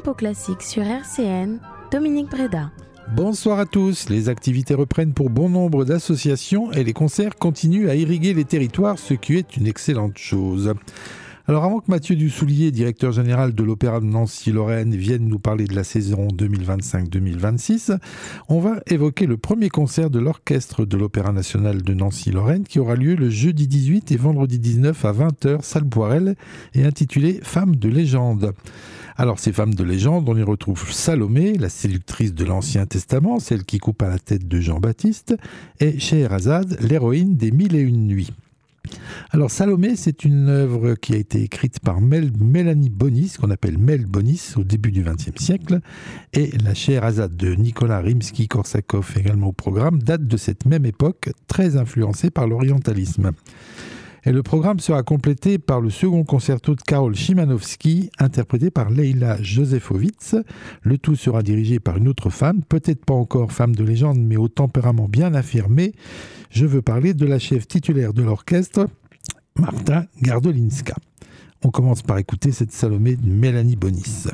Tempo Classique sur RCN, Dominique Breda. Bonsoir à tous. Les activités reprennent pour bon nombre d'associations et les concerts continuent à irriguer les territoires, ce qui est une excellente chose. Alors avant que Mathieu Dussoulier, directeur général de l'Opéra de Nancy-Lorraine, vienne nous parler de la saison 2025-2026, on va évoquer le premier concert de l'orchestre de l'Opéra national de Nancy-Lorraine qui aura lieu le jeudi 18 et vendredi 19 à 20h, salle Poirel, et intitulé « Femmes de légende ». Alors ces femmes de légende, on y retrouve Salomé, la séductrice de l'Ancien Testament, celle qui coupe à la tête de Jean-Baptiste, et Scheherazade, l'héroïne des Mille et une nuits. Alors Salomé, c'est une œuvre qui a été écrite par Mélanie Bonis, qu'on appelle Mel Bonis, au début du XXe siècle, et la Scheherazade de Nicolas Rimsky-Korsakov, également au programme, date de cette même époque, très influencée par l'orientalisme. Et le programme sera complété par le second concerto de Karol Szymanowski, interprété par Leila Josefowicz. Le tout sera dirigé par une autre femme, peut-être pas encore femme de légende, mais au tempérament bien affirmé. Je veux parler de la chef titulaire de l'orchestre, Marta Gardolinska. On commence par écouter cette Salomé de Mélanie Bonis.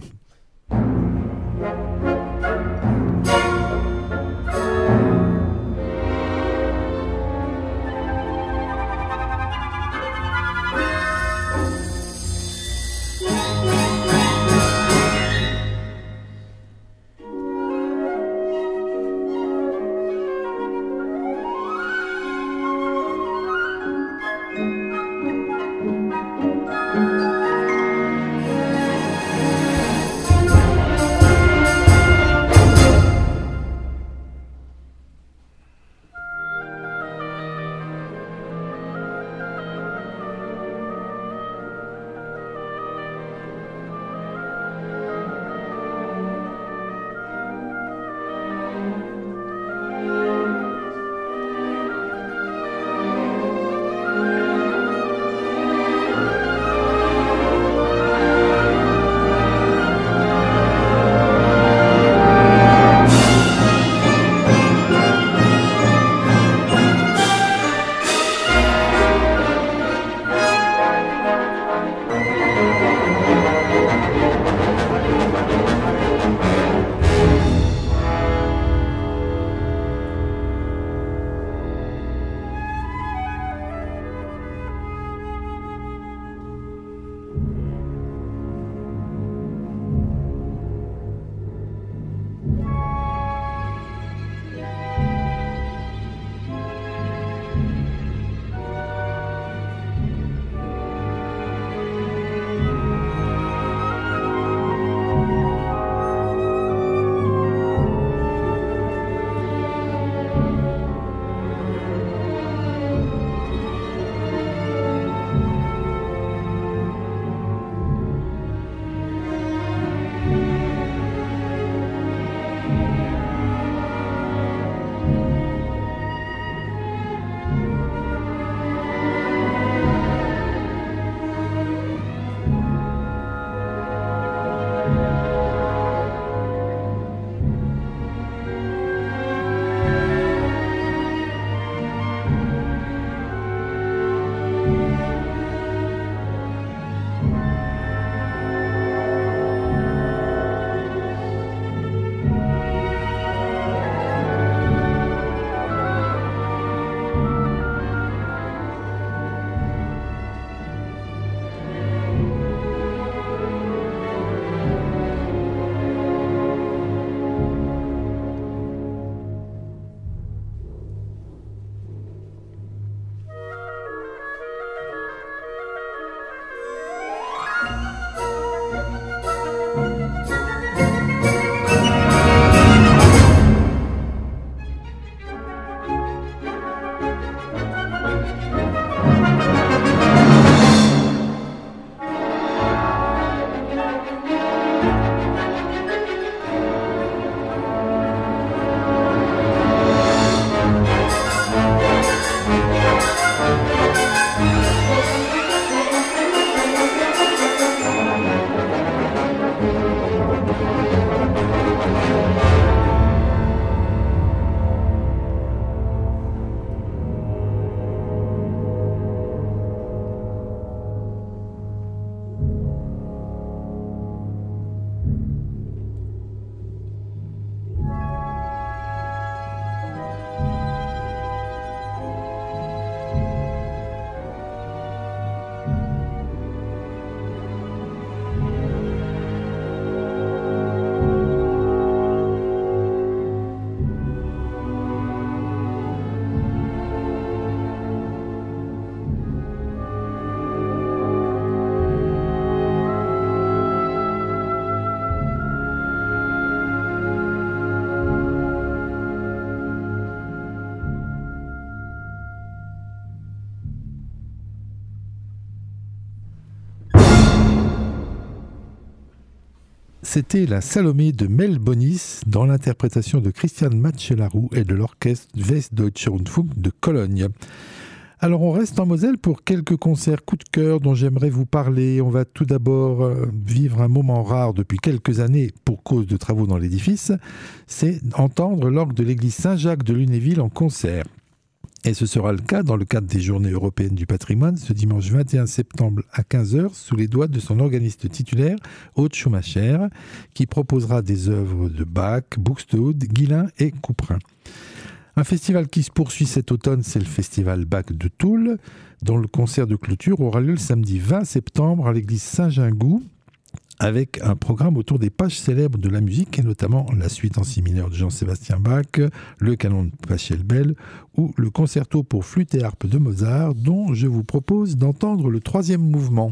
C'était la Salomé de Mel Bonis dans l'interprétation de Christian Macellaro et de l'orchestre Westdeutscher Rundfunk de Cologne. Alors on reste en Moselle pour quelques concerts coup de cœur dont j'aimerais vous parler. On va tout d'abord vivre un moment rare depuis quelques années pour cause de travaux dans l'édifice, c'est entendre l'orgue de l'église Saint-Jacques de Lunéville en concert. Et ce sera le cas dans le cadre des Journées européennes du patrimoine ce dimanche 21 septembre à 15h sous les doigts de son organiste titulaire, Aude Schumacher, qui proposera des œuvres de Bach, Buxtehude, Guillain et Couperin. Un festival qui se poursuit cet automne, c'est le festival Bach de Toul, dont le concert de clôture aura lieu le samedi 20 septembre à l'église Saint-Gingou, avec un programme autour des pages célèbres de la musique, et notamment la suite en si mineur de Jean-Sébastien Bach, le canon de Pachelbel ou le concerto pour flûte et harpe de Mozart, dont je vous propose d'entendre le 3e mouvement.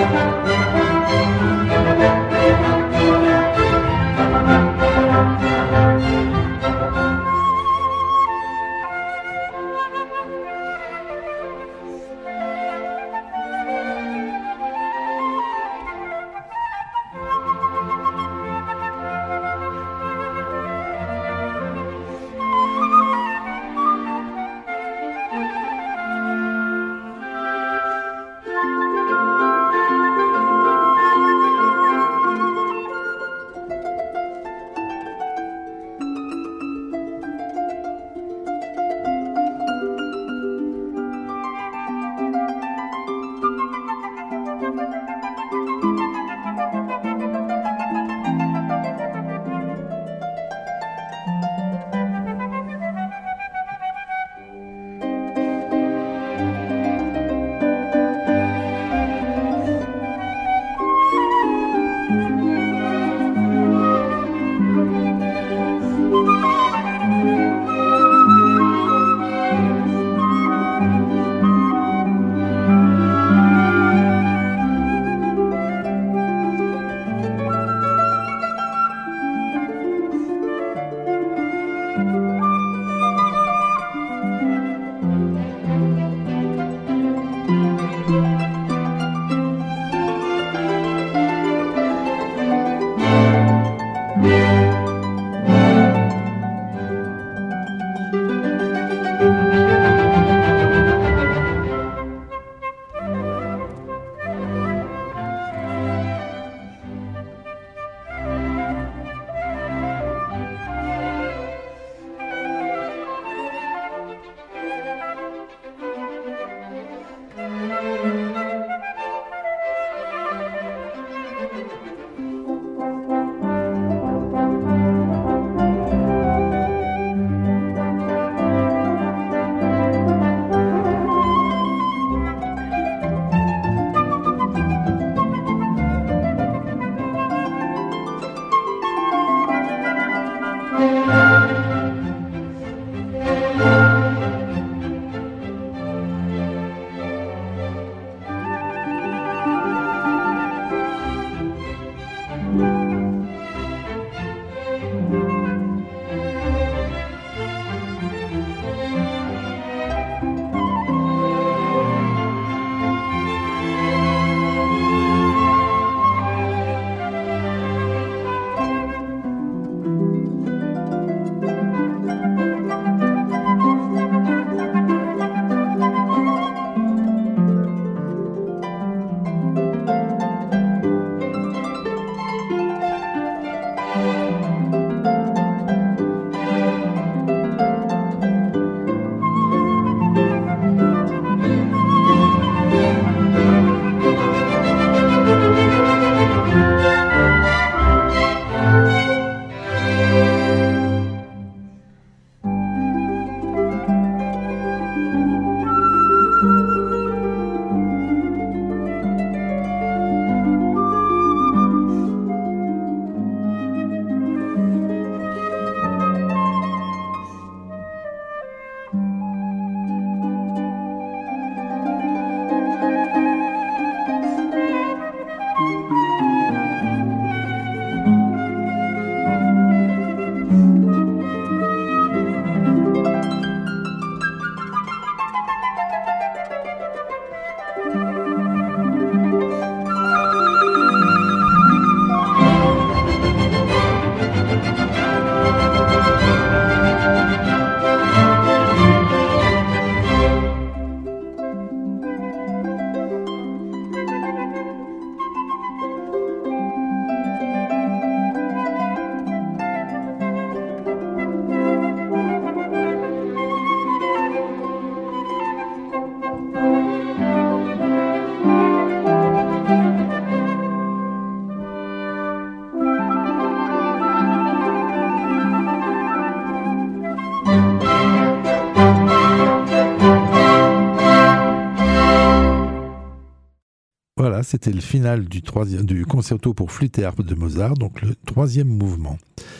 Voilà, c'était le final du concerto pour flûte et harpe de Mozart, donc le troisième mouvement.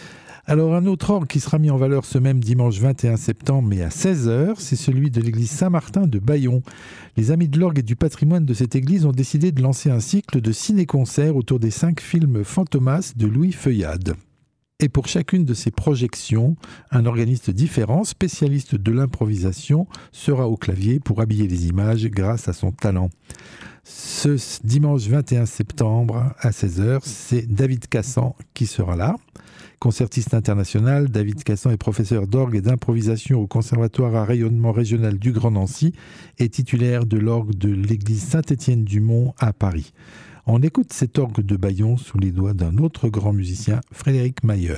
Alors un autre orgue qui sera mis en valeur ce même dimanche 21 septembre, mais à 16h, c'est celui de l'église Saint-Martin de Bayon. Les Amis de l'orgue et du patrimoine de cette église ont décidé de lancer un cycle de ciné-concerts autour des 5 films Fantomas de Louis Feuillade. Et pour chacune de ces projections, un organiste différent, spécialiste de l'improvisation, sera au clavier pour habiller les images grâce à son talent. Ce dimanche 21 septembre à 16h, c'est David Cassan qui sera là. Concertiste international, David Cassan est professeur d'orgue et d'improvisation au Conservatoire à rayonnement régional du Grand Nancy et titulaire de l'orgue de l'église Saint-Étienne-du-Mont à Paris. On écoute cet orgue de Bayon sous les doigts d'un autre grand musicien, Frédéric Mayer.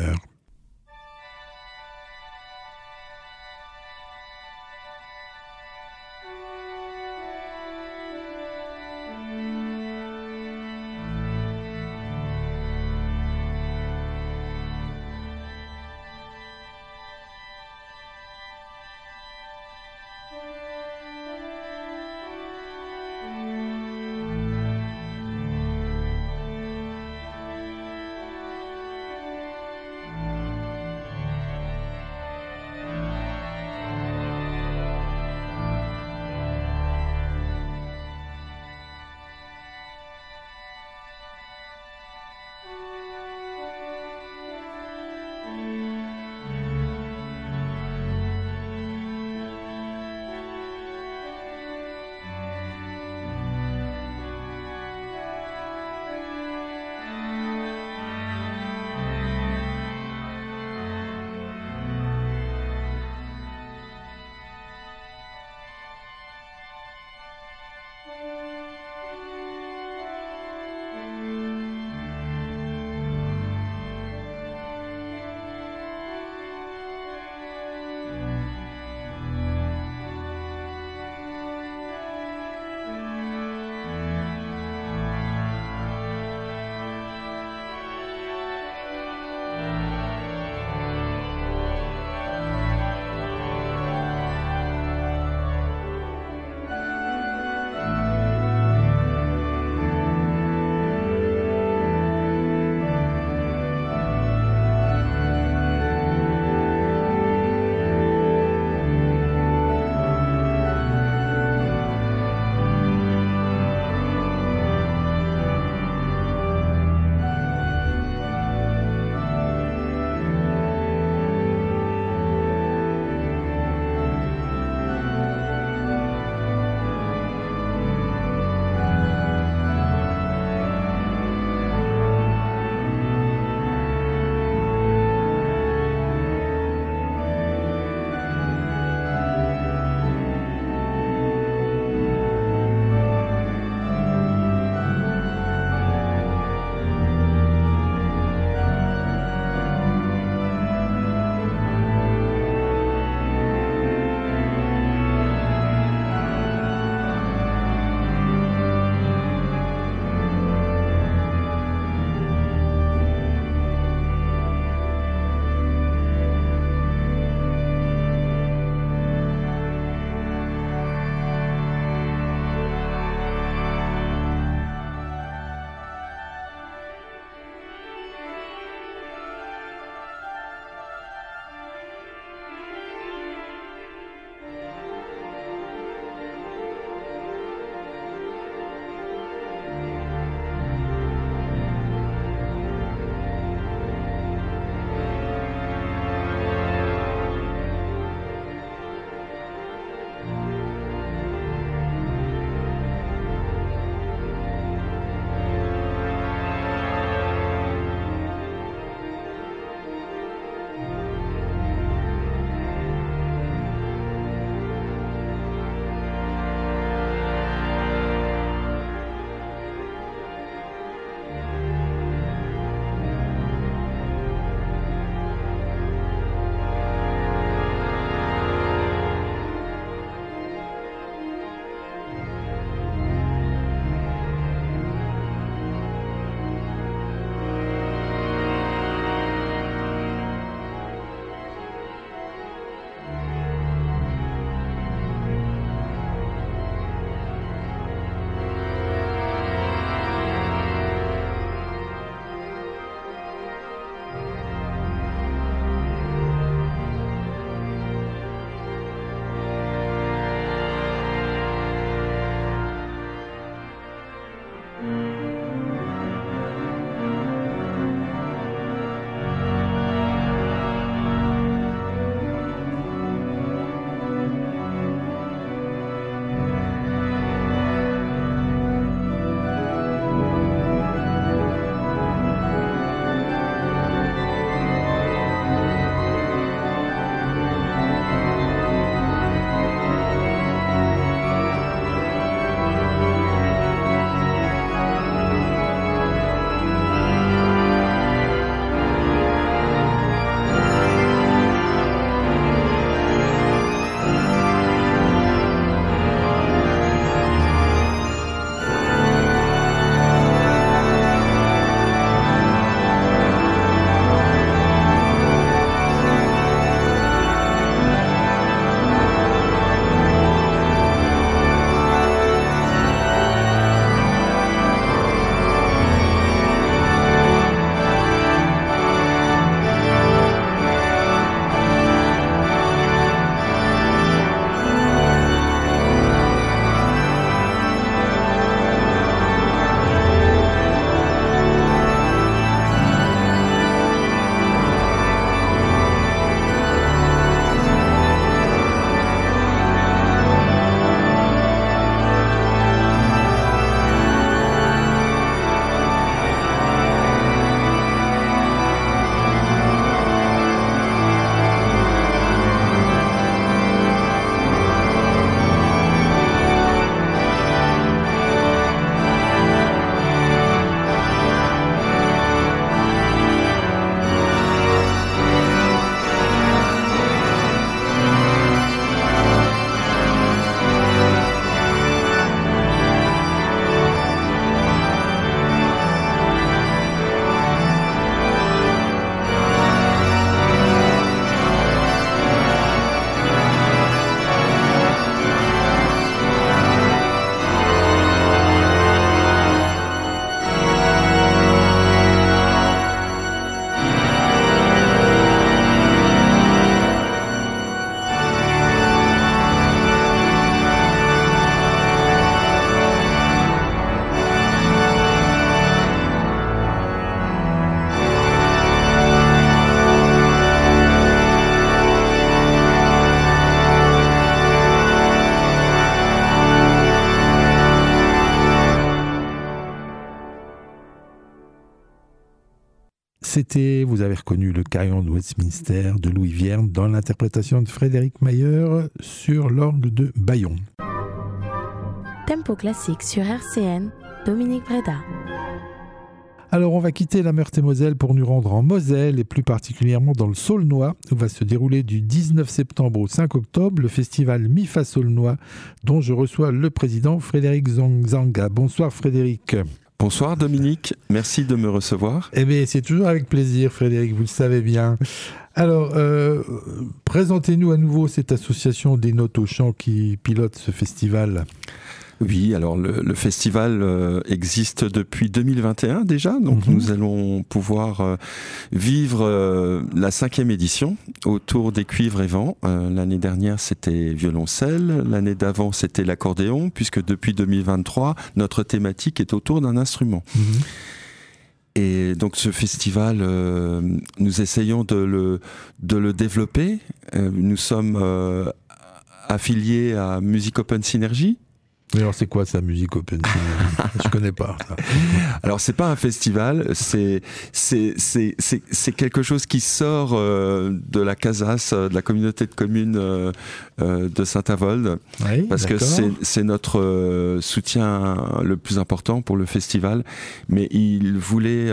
C'était, vous avez reconnu le Carillon de Westminster de Louis Vierne dans l'interprétation de Frédéric Mayer sur l'orgue de Bayon. Tempo classique sur RCN, Dominique Breda. Alors on va quitter la Meurthe-et-Moselle pour nous rendre en Moselle et plus particulièrement dans le Saulnois où va se dérouler du 19 septembre au 5 octobre le festival MIFA Saulnois dont je reçois le président Frédéric Zanga. Bonsoir Frédéric. Bonsoir Dominique, merci de me recevoir. Eh bien c'est toujours avec plaisir Frédéric, vous le savez bien. Alors présentez-nous à nouveau cette association des notes au chant qui pilote ce festival. Oui, alors le festival existe depuis 2021 déjà, donc nous allons pouvoir vivre la 5e édition autour des cuivres et vents. L'année dernière c'était violoncelle, l'année d'avant c'était l'accordéon, puisque depuis 2023 notre thématique est autour d'un instrument. Et donc ce festival, nous essayons de le développer. Nous sommes affiliés à Music Open Synergy. Mais alors c'est quoi ça, Music Open Synergy? Je connais pas ça. Alors c'est pas un festival, c'est quelque chose qui sort de la CASAS, de la communauté de communes de Saint-Avold, oui, parce d'accord. que c'est notre soutien le plus important pour le festival. Mais il voulait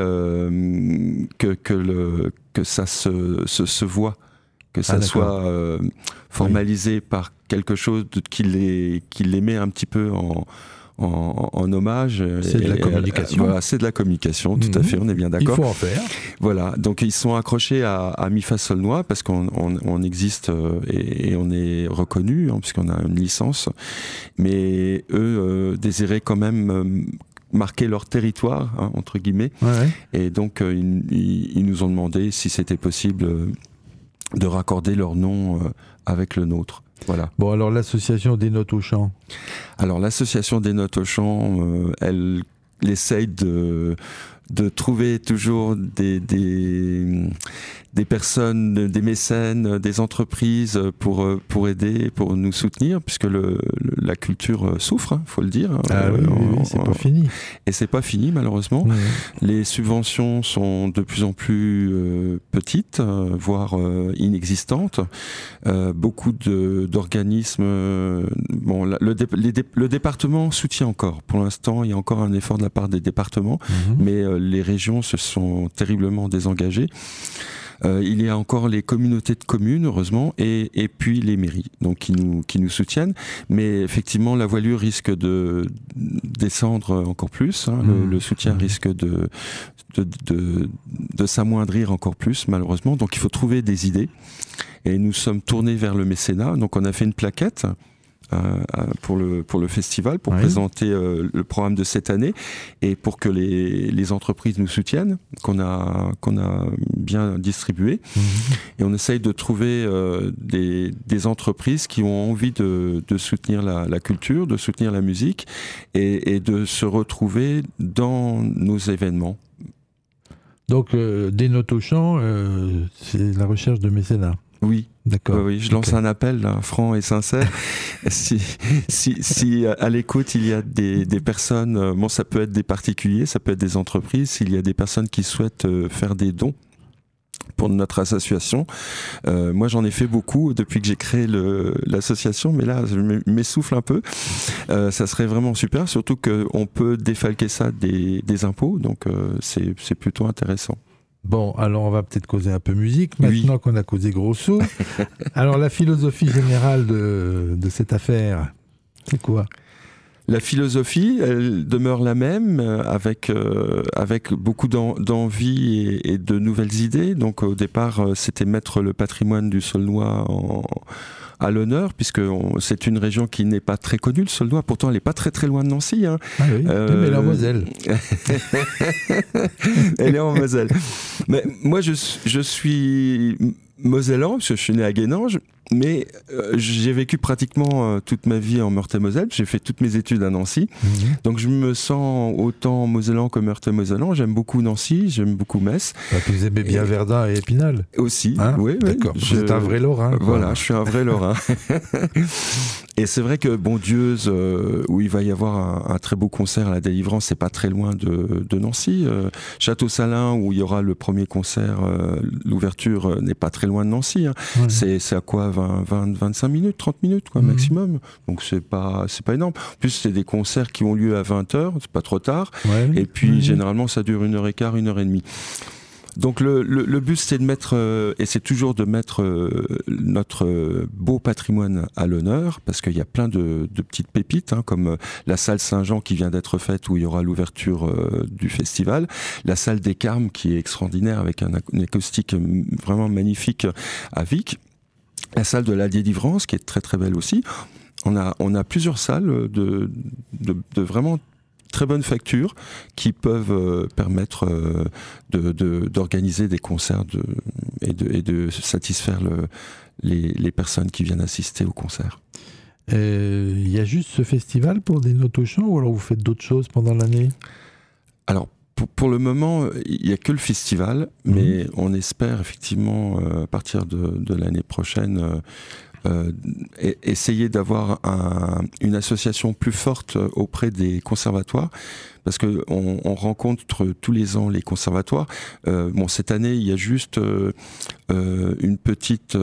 que ça se voit, que ça soit formalisé par quelque chose qui les met un petit peu en hommage. C'est de la communication. Voilà, c'est de la communication, tout à fait, on est bien d'accord. Il faut en faire. Voilà, donc ils sont accrochés à MIFA Saulnois parce qu'on existe et on est reconnu, puisqu'on a une licence. Mais eux désiraient quand même marquer leur territoire, entre guillemets. Ouais. Et donc ils nous ont demandé si c'était possible de raccorder leur nom avec le nôtre. Voilà. Bon, alors l'association des notes au chant. Alors l'association des notes au chant, elle essaye de trouver toujours des personnes, des mécènes, des entreprises pour aider, pour nous soutenir, puisque la culture souffre, faut le dire. Oui, c'est pas fini. Et c'est pas fini, malheureusement. Oui. Les subventions sont de plus en plus petites, voire inexistantes. Beaucoup d'organismes... le département soutient encore. Pour l'instant, il y a encore un effort de la part des départements, mais les régions se sont terriblement désengagées. Il y a encore les communautés de communes, heureusement, et puis les mairies, donc qui nous soutiennent. Mais effectivement, la voilure risque de descendre encore plus. Le soutien risque de s'amoindrir encore plus, malheureusement. Donc il faut trouver des idées. Et nous sommes tournés vers le mécénat. Donc on a fait une plaquette pour le festival, pour présenter le programme de cette année et pour que les entreprises nous soutiennent, qu'on a bien distribué. Et on essaye de trouver des entreprises qui ont envie de soutenir la culture, de soutenir la musique et de se retrouver dans nos événements. Donc des notes au chant, c'est la recherche de mécénat. Oui. D'accord. Oui, je lance un appel là, franc et sincère. si à l'écoute il y a des personnes, bon, ça peut être des particuliers, ça peut être des entreprises, s'il y a des personnes qui souhaitent faire des dons pour notre association. Moi j'en ai fait beaucoup depuis que j'ai créé l'association, mais là je m'essouffle un peu. Ça serait vraiment super, surtout qu'on peut défalquer ça des impôts, donc c'est plutôt intéressant. Bon, alors on va peut-être causer un peu musique, maintenant qu'on a causé gros sous. Alors la philosophie générale de cette affaire, c'est quoi ? La philosophie, elle demeure la même, avec beaucoup d'envie et de nouvelles idées. Donc au départ, c'était mettre le patrimoine du Saulnois à l'honneur, puisque c'est une région qui n'est pas très connue, le Saulnois. Pourtant, elle n'est pas très très loin de Nancy. Ah oui, mais elle est en Moselle. Elle est en Moselle. Mais moi, je suis mosellan, parce que je suis né à Guénange, mais j'ai vécu pratiquement toute ma vie en Meurthe-et-Moselle. J'ai fait toutes mes études à Nancy. Donc je me sens autant mosellan que Meurthe-et-Mosellan. J'aime beaucoup Nancy, j'aime beaucoup Metz. Vous aimez bien Verdun et Épinal aussi, hein, oui. D'accord, vous êtes un vrai Lorrain. Voilà, je suis un vrai Lorrain. Et c'est vrai que Bondieuse, où il va y avoir un très beau concert à la Délivrance, c'est pas très loin de Nancy. Château-Salin, où il y aura le premier concert, l'ouverture n'est pas très loin de Nancy. Hein. Ouais. C'est à quoi, 25 minutes, 30 minutes quoi, maximum. Donc c'est pas énorme. En plus, c'est des concerts qui ont lieu à 20h, c'est pas trop tard. Ouais. Et puis généralement, ça dure 1h15, 1h30. Donc le but c'est de mettre et c'est toujours de mettre notre beau patrimoine à l'honneur, parce qu'il y a plein de petites pépites, hein, comme la salle Saint-Jean qui vient d'être faite, où il y aura l'ouverture du festival, la salle des Carmes qui est extraordinaire avec une acoustique vraiment magnifique à Vic, la salle de la Délivrance qui est très très belle aussi. On a plusieurs salles de vraiment très bonne facture qui peuvent permettre d'organiser des concerts et de satisfaire les personnes qui viennent assister au concert. Il y a juste ce festival pour des notes au chant, ou alors vous faites d'autres choses pendant l'année? Alors, pour le moment, il n'y a que le festival, mais on espère effectivement, à partir de l'année prochaine, essayer d'avoir une association plus forte auprès des conservatoires, parce que on rencontre tous les ans les conservatoires. Bon, cette année, il y a juste une petite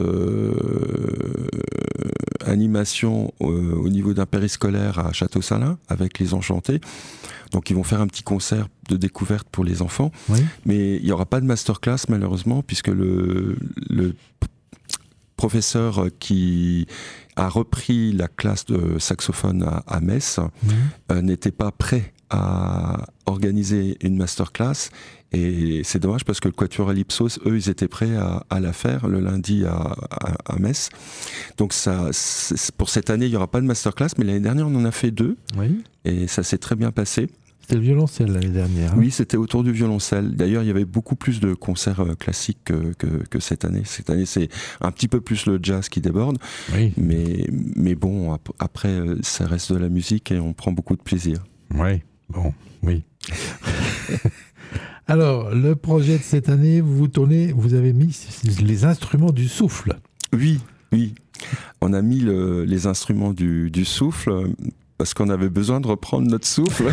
animation au niveau d'un périscolaire à Château-Salin avec les Enchantés. Donc ils vont faire un petit concert de découverte pour les enfants, mais il n'y aura pas de masterclass malheureusement, puisque le professeur qui a repris la classe de saxophone à Metz n'était pas prêt à organiser une masterclass, et c'est dommage parce que le Quatuor Alypsos, eux, ils étaient prêts à la faire le lundi à Metz. Donc pour cette année, il n'y aura pas de masterclass, mais l'année dernière, on en a fait 2, et ça s'est très bien passé. C'était le violoncelle l'année dernière. Hein. Oui, c'était autour du violoncelle. D'ailleurs, il y avait beaucoup plus de concerts classiques que cette année. Cette année, c'est un petit peu plus le jazz qui déborde. Oui. Mais bon, après, ça reste de la musique et on prend beaucoup de plaisir. Oui, bon, oui. Alors, le projet de cette année, vous avez mis les instruments du souffle. Oui. On a mis les instruments du souffle, parce qu'on avait besoin de reprendre notre souffle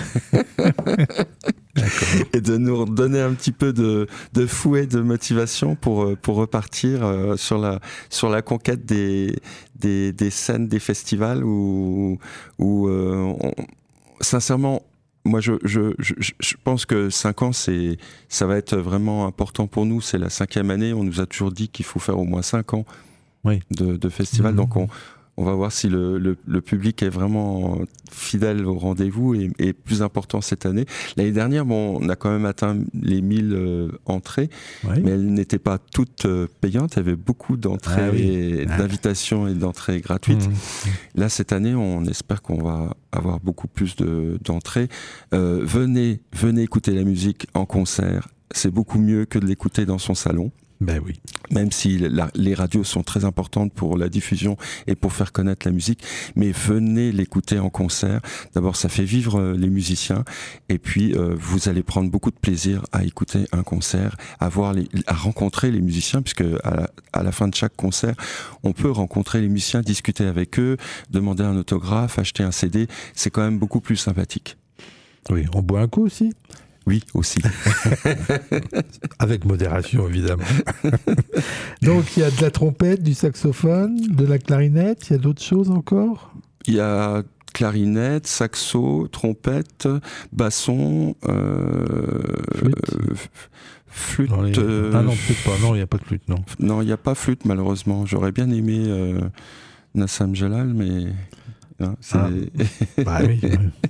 et de nous redonner un petit peu de fouet, de motivation pour repartir sur la conquête des scènes, des festivals où sincèrement, moi je pense que 5 ans, ça va être vraiment important pour nous. C'est la 5e année, on nous a toujours dit qu'il faut faire au moins 5 ans de festival, donc on va voir si le public est vraiment fidèle au rendez-vous et plus important cette année. L'année dernière, on a quand même atteint les 1000 entrées, mais elles n'étaient pas toutes payantes. Il y avait beaucoup d'entrées, d'invitations et d'entrées gratuites. Là, cette année, on espère qu'on va avoir beaucoup plus d'entrées. Venez écouter la musique en concert. C'est beaucoup mieux que de l'écouter dans son salon. Ben oui. Même si les radios sont très importantes pour la diffusion et pour faire connaître la musique, mais venez l'écouter en concert. D'abord, ça fait vivre les musiciens, et puis vous allez prendre beaucoup de plaisir à écouter un concert, à rencontrer les musiciens, puisque à la fin de chaque concert, on peut rencontrer les musiciens, discuter avec eux, demander un autographe, acheter un CD. C'est quand même beaucoup plus sympathique. Oui, on boit un coup aussi. Oui, aussi. Avec modération, évidemment. Donc, il y a de la trompette, du saxophone, de la clarinette. Il y a d'autres choses encore? Il y a clarinette, saxo, trompette, basson, flûte. Ah non, flûte pas. Non, il n'y a pas de flûte, non. Non, il n'y a pas flûte, malheureusement. J'aurais bien aimé Nassam Jalal, mais... Hein, bah oui.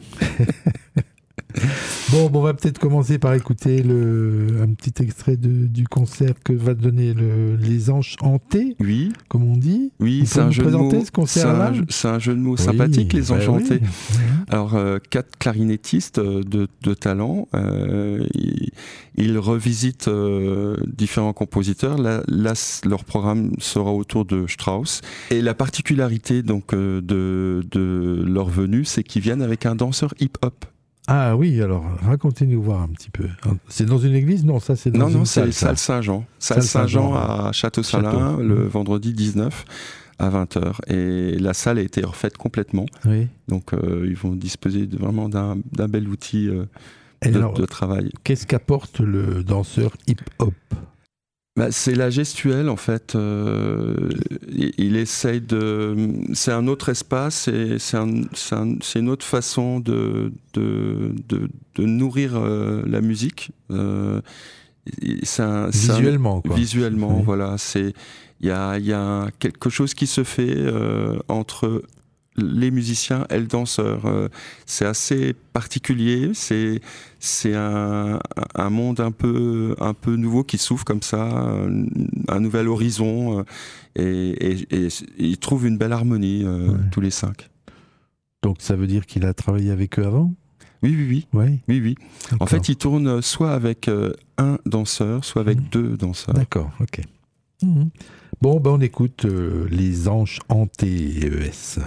Bon, on va peut-être commencer par écouter un petit extrait du concert que va donner les Enchantés, comme on dit. Oui, c'est un jeu de mots. Ce concert-là. C'est un jeu de mots sympathique, les Enchantés. Alors, 4 clarinettistes de talent. Ils revisitent différents compositeurs. Là, leur programme sera autour de Strauss. Et la particularité donc de leur venue, c'est qu'ils viennent avec un danseur hip-hop. Ah oui, alors racontez-nous voir un petit peu. C'est dans une église? Non, ça c'est dans une salle. Non, c'est salle Saint-Jean. Salle Saint-Jean à Château-Salin, le vendredi 19, à 20h. Et la salle a été refaite complètement. Oui. Donc ils vont disposer vraiment d'un bel outil de travail. Qu'est-ce qu'apporte le danseur hip-hop ? C'est la gestuelle en fait. Il essaye de. C'est un autre espace et c'est une autre façon de nourrir la musique. Visuellement, quoi. Visuellement, oui. Voilà. Il y a quelque chose qui se fait entre les musiciens et le danseur. C'est assez particulier. C'est un monde un peu nouveau qui s'ouvre comme ça, un nouvel horizon, et ils trouvent une belle harmonie tous les 5. Donc ça veut dire qu'il a travaillé avec eux avant ? Oui. Ouais. Oui. En fait, il tourne soit avec un danseur, soit avec 2 danseurs. D'accord, ok. Bon, on écoute Les Anges Hantés, ES.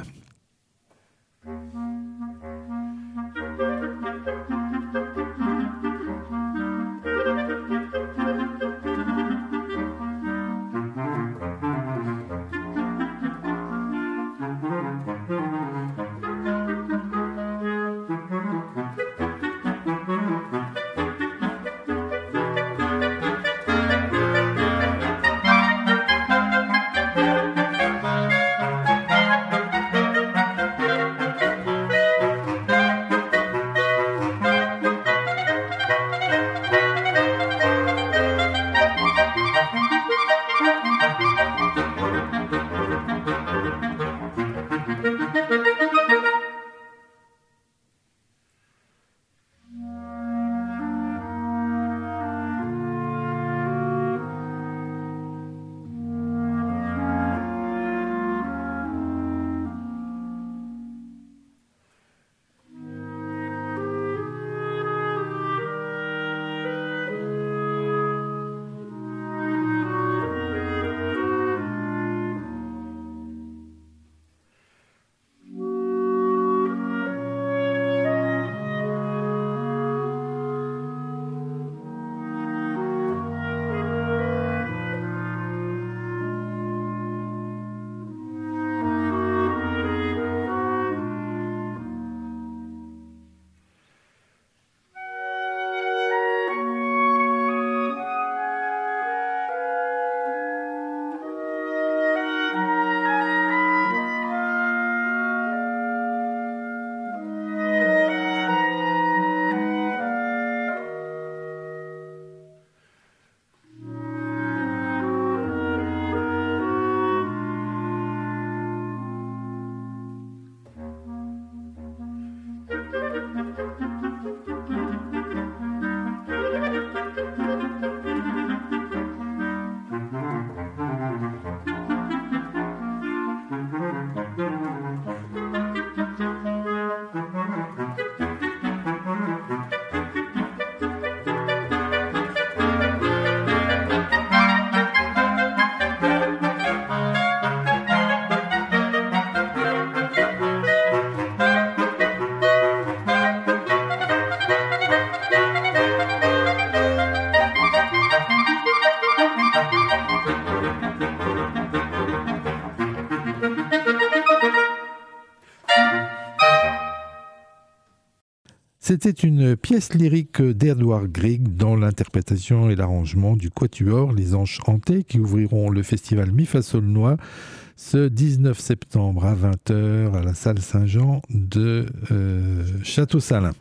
C'était une pièce lyrique d'Edward Grieg dans l'interprétation et l'arrangement du quatuor Les Anges Hantés qui ouvriront le festival Mi Fa Sol Noix ce 19 septembre à 20h à la salle Saint-Jean de Château-Salins.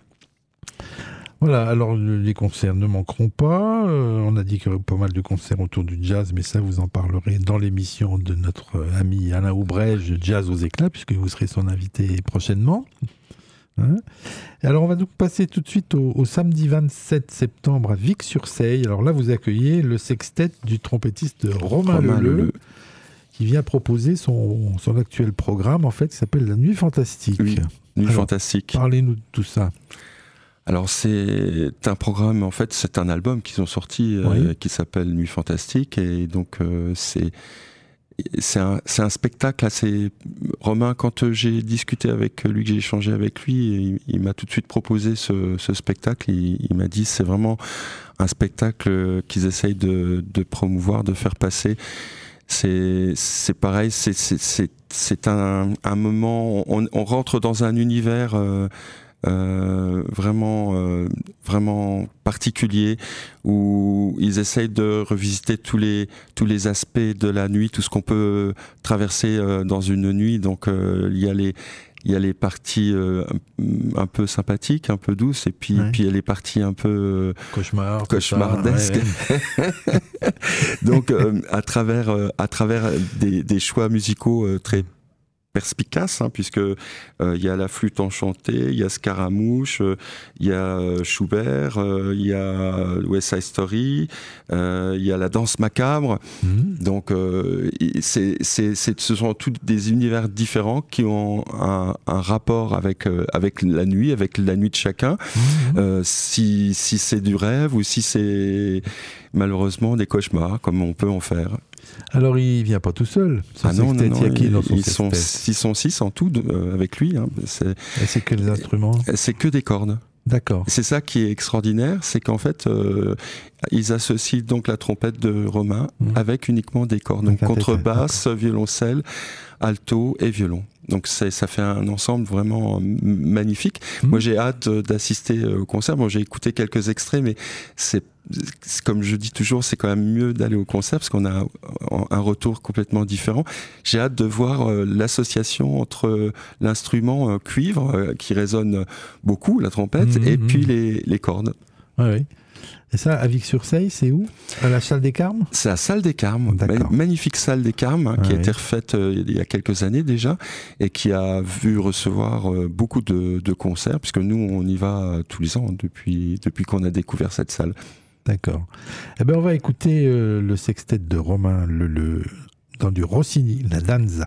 Voilà, alors les concerts ne manqueront pas. On a dit qu'il y aurait pas mal de concerts autour du jazz, mais ça vous en parlerez dans l'émission de notre ami Alain Houbrège, Jazz aux éclats, puisque vous serez son invité prochainement. Alors on va donc passer tout de suite au samedi 27 septembre à Vic-sur-Seille. Alors là vous accueillez le sextet du trompettiste Romain Leleu qui vient proposer son actuel programme en fait qui s'appelle La Nuit Fantastique. Oui, Nuit Fantastique. Parlez-nous de tout ça. Alors c'est un programme, en fait c'est un album qu'ils ont sorti qui s'appelle Nuit Fantastique et donc c'est un spectacle assez... Romain, quand j'ai discuté avec lui, que j'ai échangé avec lui, il m'a tout de suite proposé ce spectacle. Il m'a dit c'est vraiment un spectacle qu'ils essayent de promouvoir, de faire passer. c'est pareil, c'est un moment, on rentre dans un univers vraiment particulier où ils essayent de revisiter tous les aspects de la nuit, tout ce qu'on peut traverser dans une nuit. Donc il y a les parties un peu sympathiques, un peu douces, et puis il y a les parties un peu cauchemardesques. Donc à travers des choix musicaux très perspicace, puisque il y a la flûte enchantée, il y a Scaramouche, il y a Schubert, il y a West Side Story, il y a la danse macabre. Donc ce sont tous des univers différents qui ont un rapport avec la nuit de chacun. Si c'est du rêve ou si c'est malheureusement des cauchemars, comme on peut en faire. Alors il vient pas tout seul. Non, ils sont 6 en tout avec lui. Et c'est quels instruments ? C'est que des cordes. D'accord. C'est ça qui est extraordinaire, c'est qu'en fait, ils associent donc la trompette de Romain avec uniquement des cordes. Donc contrebasse, violoncelle, alto et violon. Donc ça fait un ensemble vraiment magnifique. Moi j'ai hâte d'assister au concert. Bon, j'ai écouté quelques extraits, mais c'est comme je dis toujours, c'est quand même mieux d'aller au concert parce qu'on a un retour complètement différent. J'ai hâte de voir l'association entre l'instrument cuivre qui résonne beaucoup, la trompette, et puis les cordes. Oui. Et ça, à Vic-sur-Seille, c'est où ? À la salle des Carmes ? C'est la salle des Carmes, magnifique salle des Carmes, qui a été refaite il y a quelques années déjà, et qui a vu recevoir beaucoup de concerts, puisque nous, on y va tous les ans, depuis qu'on a découvert cette salle. D'accord. Eh bien, on va écouter le sextet de Romain Leleu dans du Rossini, la Danza.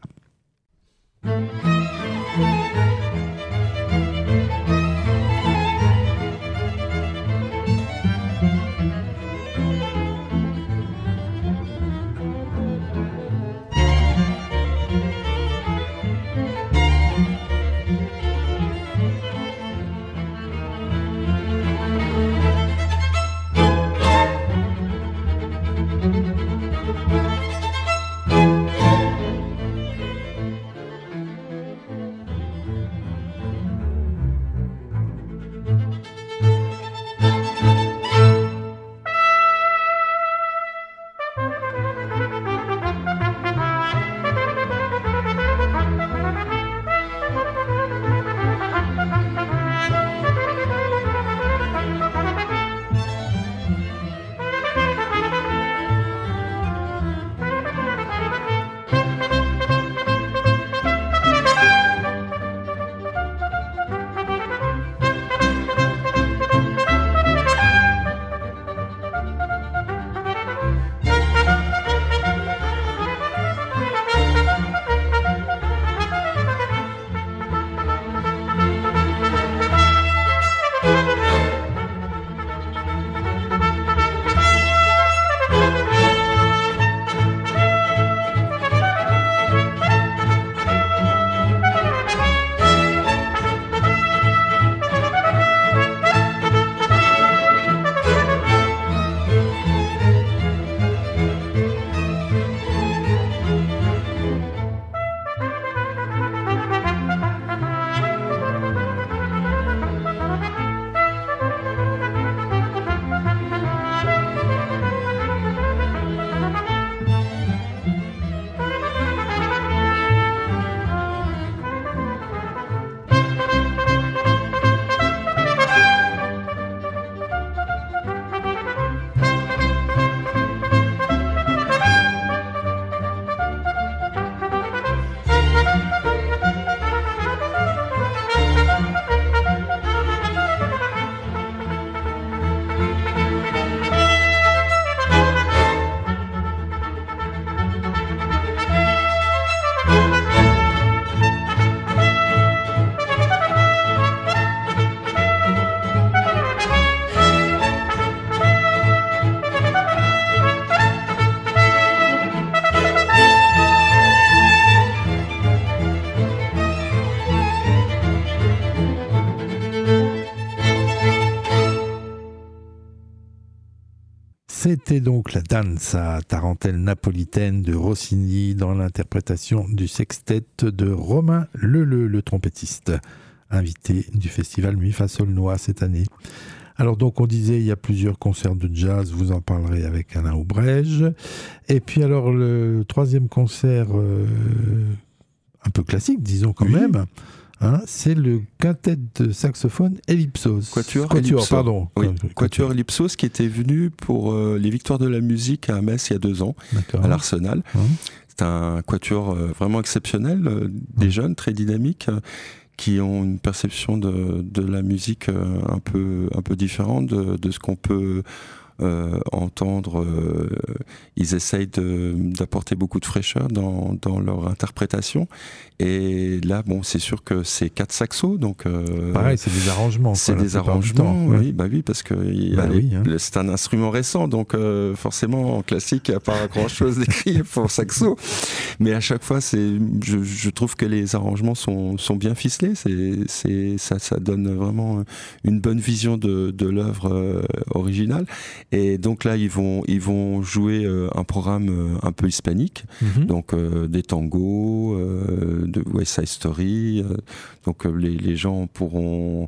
C'était donc la danza tarentelle napolitaine de Rossini dans l'interprétation du sextet de Romain Leleu, le trompettiste, invité du festival Mi Fa Sol Noix cette année. Alors donc on disait il y a plusieurs concerts de jazz, vous en parlerez avec Alain Aubrège. Et puis alors le troisième concert un peu classique, disons quand même, hein, c'est le quintet de saxophone Ellipsos. Quatuor Ellipsos. Pardon. Oui, Quatuor Ellipsos qui était venu pour les Victoires de la musique à Metz il y a 2 ans, à l'Arsenal. C'est un quatuor vraiment exceptionnel, des jeunes très dynamiques, qui ont une perception de la musique un peu différente de ce qu'on peut entendre. Ils essayent d'apporter beaucoup de fraîcheur dans leur interprétation. Et là, bon, c'est sûr que c'est 4 saxos, donc pareil, c'est des arrangements. C'est des arrangements, oui, bah oui, parce que c'est un instrument récent, donc forcément en classique, il n'y a pas grand-chose d'écrit pour saxo. Mais à chaque fois, je trouve que les arrangements sont bien ficelés. Ça donne vraiment une bonne vision de l'œuvre originale. Et donc là, ils vont jouer un programme un peu hispanique, donc des tangos, de West Side Story. Donc les gens pourront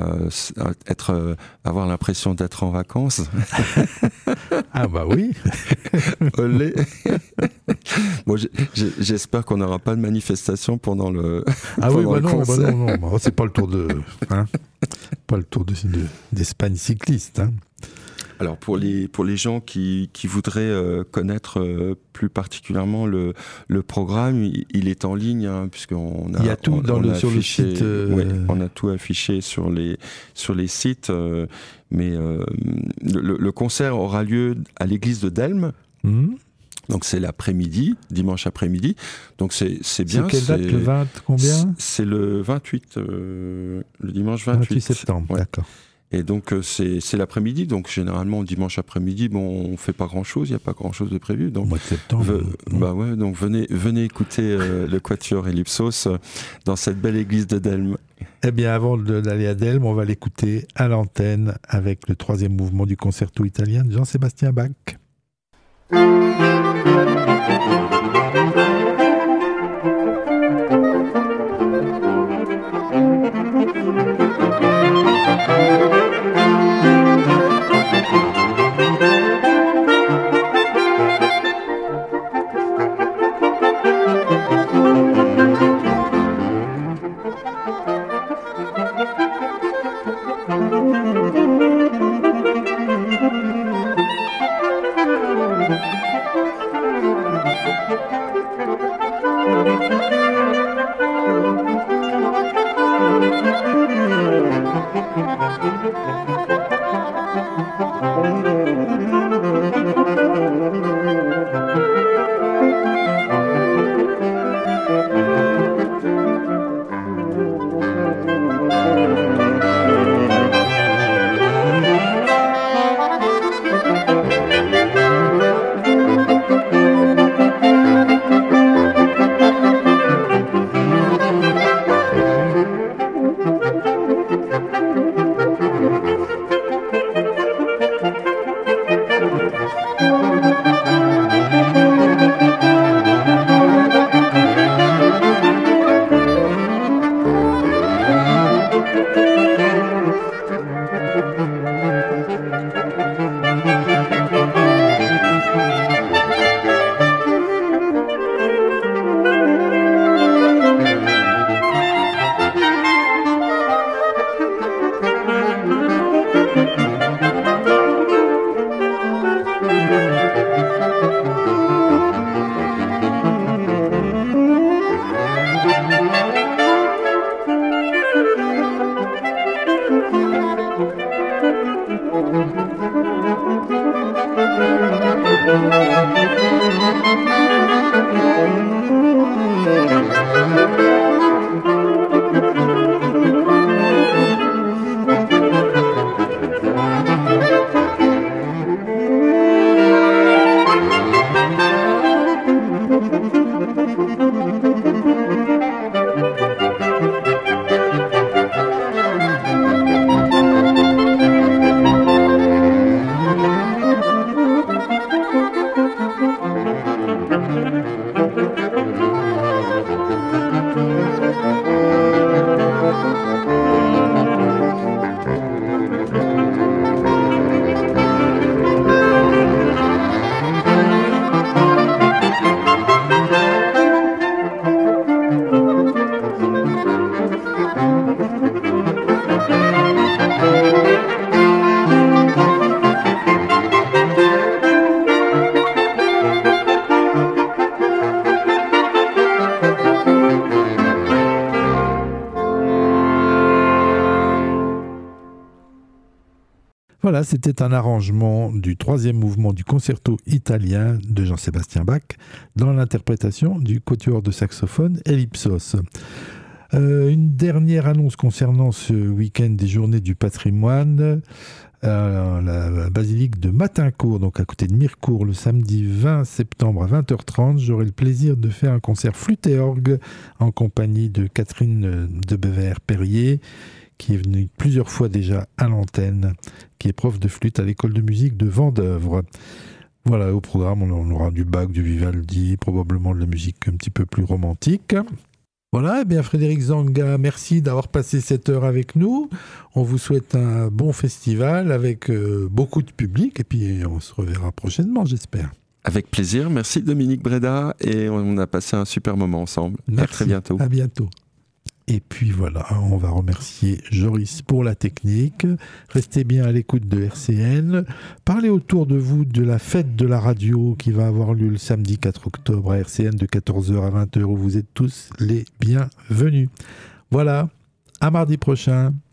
avoir l'impression d'être en vacances. Ah bah oui. Olé. Bon, j'espère qu'on n'aura pas de manifestation pendant le concert. Non, c'est pas le tour pas le tour d'Espagne cycliste. Hein. Alors pour les gens qui voudraient connaître plus particulièrement le programme, il est en ligne, hein, puisqu'on a, il y a tout sur le site. On a tout affiché sur les sites, mais le concert aura lieu à l'église de Delme. Donc c'est l'après-midi, dimanche après-midi. Donc c'est bien. C'est quelle date, le 20 combien ? C'est le 28, le dimanche 28 septembre, ouais. D'accord. Et donc c'est l'après-midi, donc généralement dimanche après-midi, bon, on fait pas grand-chose, il n'y a pas grand-chose de prévu. Donc, au mois de septembre. Donc venez écouter le Quatuor Ellipsos dans cette belle église de Delme. Eh bien, avant d'aller à Delme, on va l'écouter à l'antenne avec le 3e mouvement du concerto italien de Jean-Sébastien Bach. Voilà, c'était un arrangement du 3e mouvement du concerto italien de Jean-Sébastien Bach dans l'interprétation du quatuor de saxophone Ellipsos. Une dernière annonce concernant ce week-end des Journées du patrimoine. La basilique de Matincourt, donc à côté de Mirecourt, le samedi 20 septembre à 20h30, j'aurai le plaisir de faire un concert flûte et orgue en compagnie de Catherine de Bever-Perrier, qui est venue plusieurs fois déjà à l'antenne, qui est prof de flûte à l'école de musique de Vendeuvre. Voilà, au programme, on aura du Bach, du Vivaldi, probablement de la musique un petit peu plus romantique. Voilà, eh bien Frédéric Zanga, merci d'avoir passé cette heure avec nous. On vous souhaite un bon festival avec beaucoup de public et puis on se reverra prochainement, j'espère. Avec plaisir, merci Dominique Breda et on a passé un super moment ensemble. Merci. À très bientôt. À bientôt. Et puis voilà, on va remercier Joris pour la technique. Restez bien à l'écoute de RCN. Parlez autour de vous de la fête de la radio qui va avoir lieu le samedi 4 octobre à RCN de 14h à 20h où vous êtes tous les bienvenus. Voilà, à mardi prochain.